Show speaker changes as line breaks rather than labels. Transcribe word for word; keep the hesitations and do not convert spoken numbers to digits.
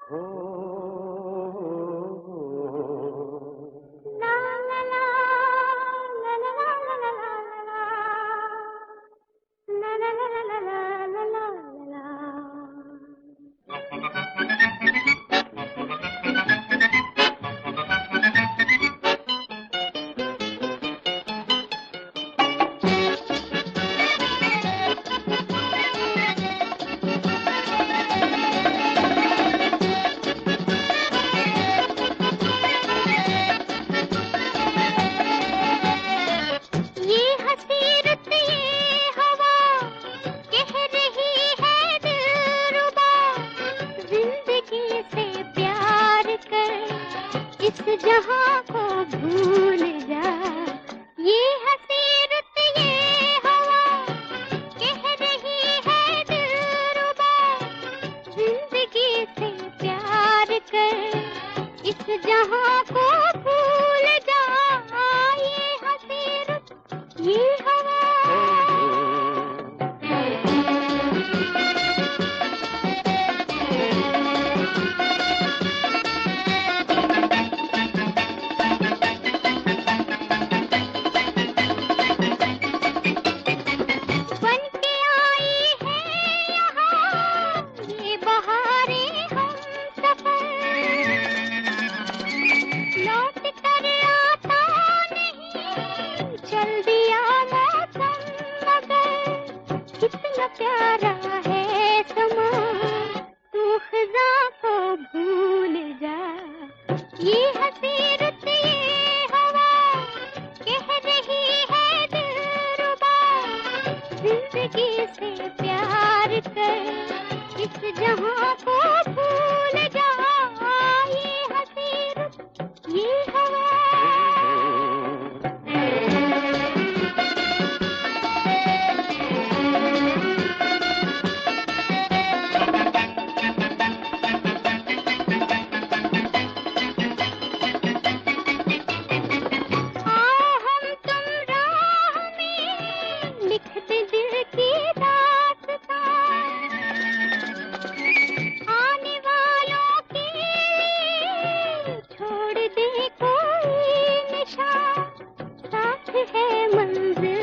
इस जहां को भूल जा, ये हंसी रुत ये हवा कह रही है दिलरुबा, जिंदगी से प्यार कर इस जहां को भूल जा, ये हंसी रुत ये हवा। कितना प्यारा है समा, तू खज़ा को भूल जा, ये हंसी रुत ये हवा कह रही है दिलरुबा, जिंदगी से प्यार कर इस जहां को भूल जा, ये हंसी रुत ये हवा। है मंजिल